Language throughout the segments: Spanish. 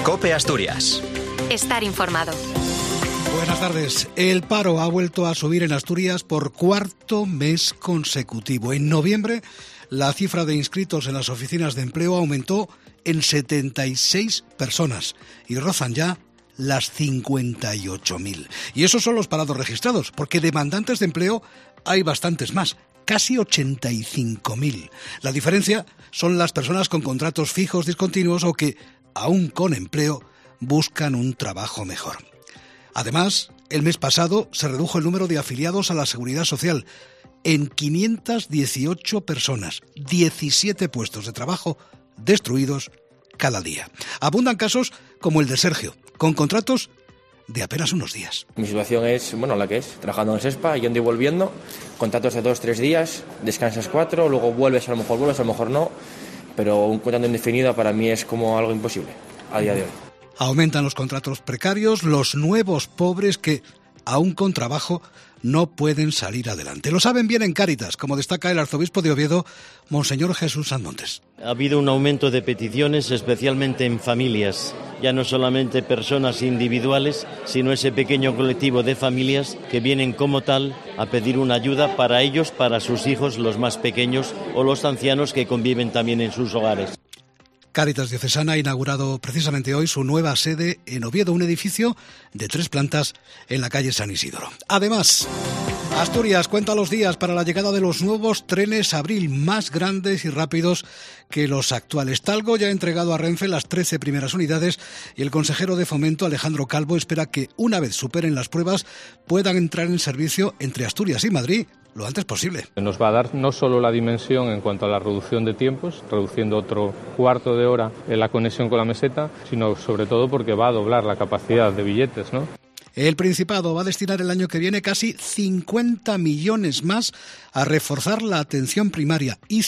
COPE Asturias. Estar informado. Buenas tardes. El paro ha vuelto a subir en Asturias por cuarto mes consecutivo. En noviembre, la cifra de inscritos en las oficinas de empleo aumentó en 76 personas y rozan ya las 58.000. Y esos son los parados registrados, porque demandantes de empleo hay bastantes más, casi 85.000. La diferencia son las personas con contratos fijos discontinuos o que, aún con empleo, buscan un trabajo mejor. Además, el mes pasado se redujo el número de afiliados a la Seguridad Social en 518 personas, 17 puestos de trabajo destruidos cada día. Abundan casos como el de Sergio, con contratos de apenas unos días. Mi situación es, la que es, trabajando en SESPA, yendo y volviendo, contratos de 2-3 días, descansas 4, luego vuelves, a lo mejor no, pero un contrato indefinido para mí es como algo imposible a día de hoy. Aumentan los contratos precarios, los nuevos pobres que, aún con trabajo, no pueden salir adelante. Lo saben bien en Cáritas, como destaca el arzobispo de Oviedo, Monseñor Jesús Sanmontes. Ha habido un aumento de peticiones, especialmente en familias. Ya no solamente personas individuales, sino ese pequeño colectivo de familias que vienen como tal a pedir una ayuda para ellos, para sus hijos, los más pequeños, o los ancianos que conviven también en sus hogares. Cáritas Diocesana ha inaugurado precisamente hoy su nueva sede en Oviedo, un edificio de 3 plantas en la calle San Isidro. Además, Asturias cuenta los días para la llegada de los nuevos trenes Abril, más grandes y rápidos que los actuales. Talgo ya ha entregado a Renfe las 13 primeras unidades y el consejero de Fomento, Alejandro Calvo, espera que una vez superen las pruebas puedan entrar en servicio entre Asturias y Madrid lo antes posible. Nos va a dar no solo la dimensión en cuanto a la reducción de tiempos, reduciendo otro cuarto de hora en la conexión con la meseta, sino sobre todo porque va a doblar la capacidad de billetes, ¿no? El Principado va a destinar el año que viene casi 50 millones más a reforzar la atención primaria y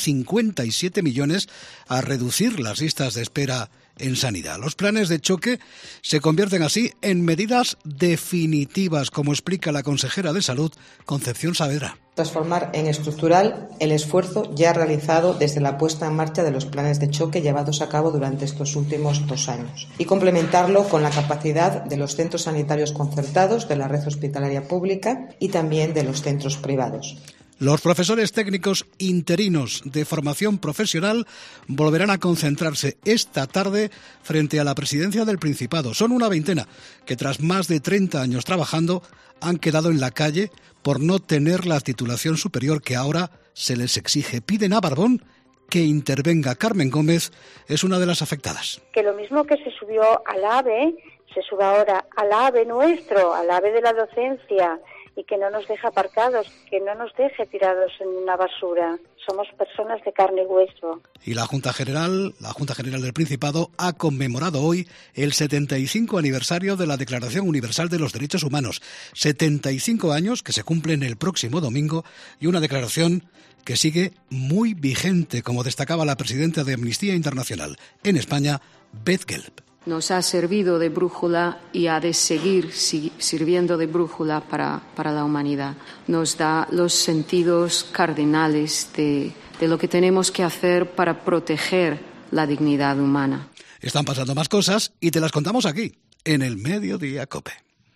57 millones a reducir las listas de espera en sanidad. Los planes de choque se convierten así en medidas definitivas, como explica la consejera de Salud, Concepción Saavedra. Transformar en estructural el esfuerzo ya realizado desde la puesta en marcha de los planes de choque llevados a cabo durante estos últimos 2 años y complementarlo con la capacidad de los centros sanitarios concertados, de la red hospitalaria pública y también de los centros privados. Los profesores técnicos interinos de formación profesional volverán a concentrarse esta tarde frente a la presidencia del Principado. Son una veintena que tras más de 30 años trabajando han quedado en la calle por no tener la titulación superior que ahora se les exige. Piden a Barbón que intervenga. Carmen Gómez es una de las afectadas. Que lo mismo que se subió al AVE, se sube ahora al AVE nuestro, al AVE de la docencia, y que no nos deje aparcados, que no nos deje tirados en una basura. Somos personas de carne y hueso. Y la Junta General del Principado ha conmemorado hoy el 75 aniversario de la Declaración Universal de los Derechos Humanos. 75 años que se cumplen el próximo domingo y una declaración que sigue muy vigente, como destacaba la presidenta de Amnistía Internacional en España, Beth Gelb. Nos ha servido de brújula y ha de seguir sirviendo de brújula para la humanidad. Nos da los sentidos cardinales de lo que tenemos que hacer para proteger la dignidad humana. Están pasando más cosas y te las contamos aquí, en el Mediodía COPE.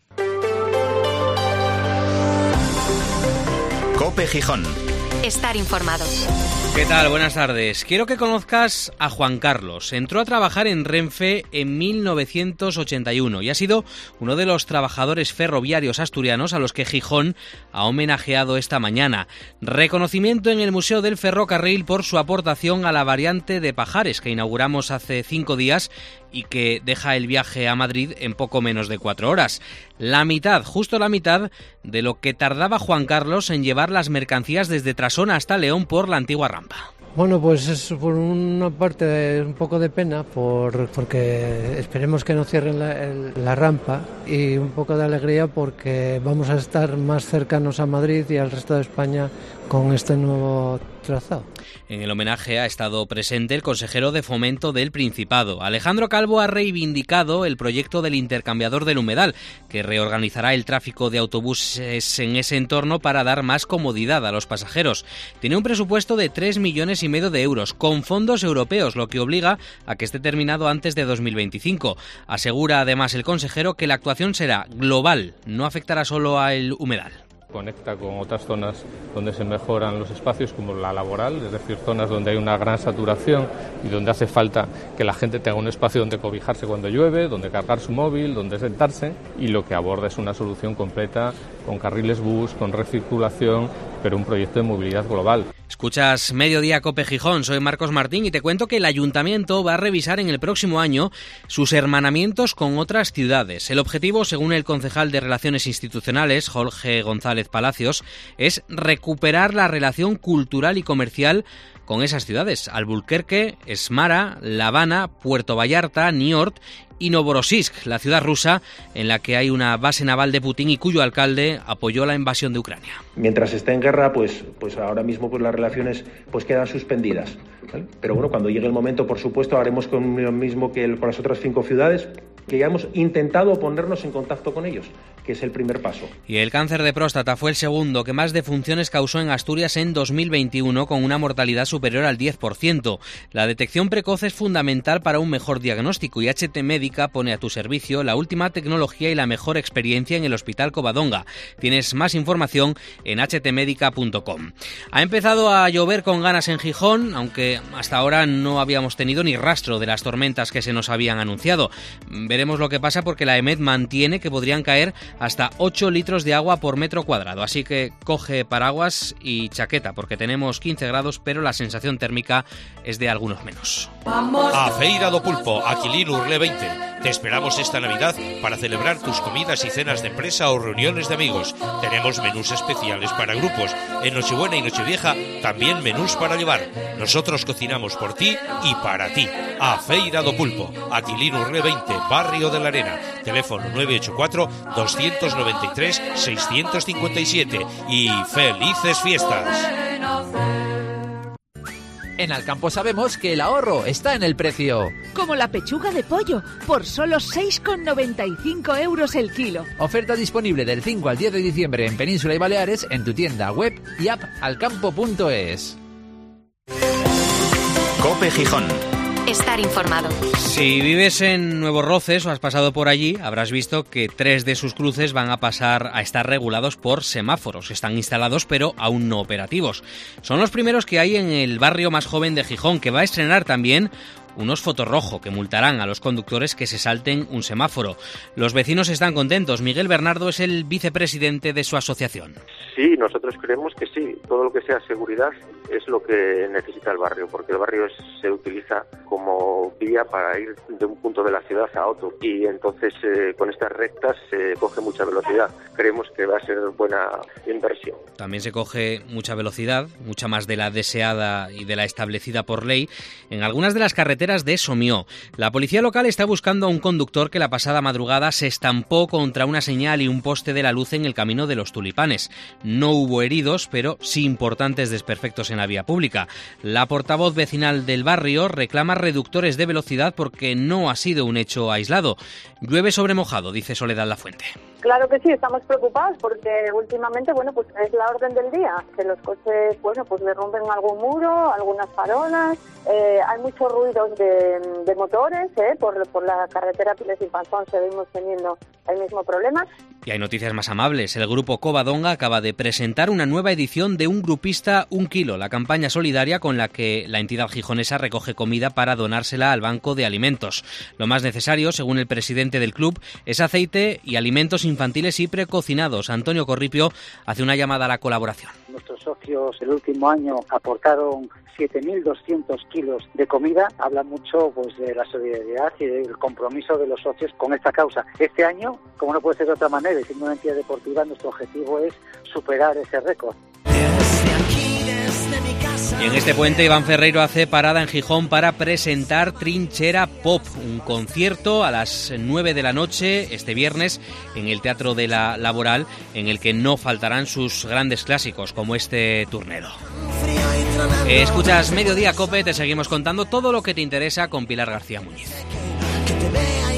COPE Gijón. Estar informado. ¿Qué tal? Buenas tardes. Quiero que conozcas a Juan Carlos. Entró a trabajar en Renfe en 1981 y ha sido uno de los trabajadores ferroviarios asturianos a los que Gijón ha homenajeado esta mañana. Reconocimiento en el Museo del Ferrocarril por su aportación a la variante de Pajares que inauguramos hace 5 días y que deja el viaje a Madrid en poco menos de 4 horas. La mitad, justo la mitad, de lo que tardaba Juan Carlos en llevar las mercancías desde Trasona hasta León por la antigua rampa. Bueno, pues es por una parte un poco de pena porque esperemos que no cierren la rampa y un poco de alegría porque vamos a estar más cercanos a Madrid y al resto de España con este nuevo trazado. En el homenaje ha estado presente el consejero de Fomento del Principado. Alejandro Calvo ha reivindicado el proyecto del intercambiador del Humedal, que reorganizará el tráfico de autobuses en ese entorno para dar más comodidad a los pasajeros. Tiene un presupuesto de 3,5 millones de euros, con fondos europeos, lo que obliga a que esté terminado antes de 2025. Asegura además el consejero que la actuación será global, no afectará solo al humedal. Conecta con otras zonas donde se mejoran los espacios, como la laboral, es decir, zonas donde hay una gran saturación y donde hace falta que la gente tenga un espacio donde cobijarse cuando llueve, donde cargar su móvil, donde sentarse, y lo que aborda es una solución completa con carriles bus, con recirculación, pero un proyecto de movilidad global. Escuchas Mediodía Cope Gijón, soy Marcos Martín y te cuento que el Ayuntamiento va a revisar en el próximo año sus hermanamientos con otras ciudades. El objetivo, según el concejal de Relaciones Institucionales, Jorge González Palacios, es recuperar la relación cultural y comercial con esas ciudades: Albuquerque, Smara, La Habana, Puerto Vallarta, Niort y Novorossiysk, la ciudad rusa en la que hay una base naval de Putin y cuyo alcalde apoyó la invasión de Ucrania. Mientras esté en guerra, pues ahora mismo las relaciones quedan suspendidas, ¿vale? Pero bueno, cuando llegue el momento, por supuesto, haremos con lo mismo que con las otras 5 ciudades, que ya hemos intentado ponernos en contacto con ellos, que es el primer paso. Y el cáncer de próstata fue el segundo que más defunciones causó en Asturias en 2021, con una mortalidad superior al 10%. La detección precoz es fundamental para un mejor diagnóstico y HT Médica pone a tu servicio la última tecnología y la mejor experiencia en el Hospital Covadonga. Tienes más información en htmedica.com. Ha empezado a llover con ganas en Gijón, aunque hasta ahora no habíamos tenido ni rastro de las tormentas que se nos habían anunciado. Veremos lo que pasa, porque la EMET mantiene que podrían caer hasta 8 litros de agua por metro cuadrado. Así que coge paraguas y chaqueta, porque tenemos 15 grados, pero la sensación térmica es de algunos menos. A Feira do Pulpo, Aquilín Urle 20. Te esperamos esta Navidad para celebrar tus comidas y cenas de empresa o reuniones de amigos. Tenemos menús especiales para grupos. En Nochebuena y Nochevieja también menús para llevar. Nosotros cocinamos por ti y para ti. A Feira do Pulpo, Aquilín Urle 20, Barrio de la Arena. Teléfono 984-293-657. Y ¡felices fiestas! En Alcampo sabemos que el ahorro está en el precio. Como la pechuga de pollo, por solo 6,95 euros el kilo. Oferta disponible del 5 al 10 de diciembre en Península y Baleares en tu tienda web y app alcampo.es. Cope Gijón. Estar informado. Si vives en Nuevos Roces o has pasado por allí, habrás visto que 3 de sus cruces van a pasar a estar regulados por semáforos. Están instalados, pero aún no operativos. Son los primeros que hay en el barrio más joven de Gijón, que va a estrenar también unos fotorrojo que multarán a los conductores que se salten un semáforo. Los vecinos están contentos. Miguel Bernardo es el vicepresidente de su asociación. Sí, nosotros creemos que sí. Todo lo que sea seguridad es lo que necesita el barrio, porque el barrio se utiliza como vía para ir de un punto de la ciudad a otro, y entonces con estas rectas se coge mucha velocidad. Creemos que va a ser buena inversión. También se coge mucha velocidad, mucha más de la deseada y de la establecida por ley, en algunas de las carreteras de Somió. La policía local está buscando a un conductor que la pasada madrugada se estampó contra una señal y un poste de la luz en el camino de los Tulipanes. No hubo heridos, pero sí importantes desperfectos en la vía pública. La portavoz vecinal del barrio reclama reductores de velocidad porque no ha sido un hecho aislado. Llueve sobre mojado, dice Soledad Lafuente. Claro que sí, estamos preocupados porque últimamente, es la orden del día, que los coches, derrumben algún muro, algunas farolas, hay muchos ruidos de motores, por la carretera Piles y Panzón seguimos teniendo el mismo problema. Y hay noticias más amables. El grupo Covadonga acaba de presentar una nueva edición de Un Grupista, Un Kilo, la campaña solidaria con la que la entidad gijonesa recoge comida para donársela al Banco de Alimentos. Lo más necesario, según el presidente del club, es aceite y alimentos infantiles y precocinados. Antonio Corripio hace una llamada a la colaboración. Nuestros socios el último año aportaron 7.200 kilos de comida. Habla mucho de la solidaridad y del compromiso de los socios con esta causa. Este año, como no puede ser de otra manera, y siendo una entidad deportiva, nuestro objetivo es superar ese récord. Desde aquí, desde mi casa. Y en este puente Iván Ferreiro hace parada en Gijón para presentar Trinchera Pop, un concierto a las 9 de la noche este viernes en el Teatro de la Laboral, en el que no faltarán sus grandes clásicos como este Turnero. Escuchas Mediodía Cope, te seguimos contando todo lo que te interesa con Pilar García Muñiz.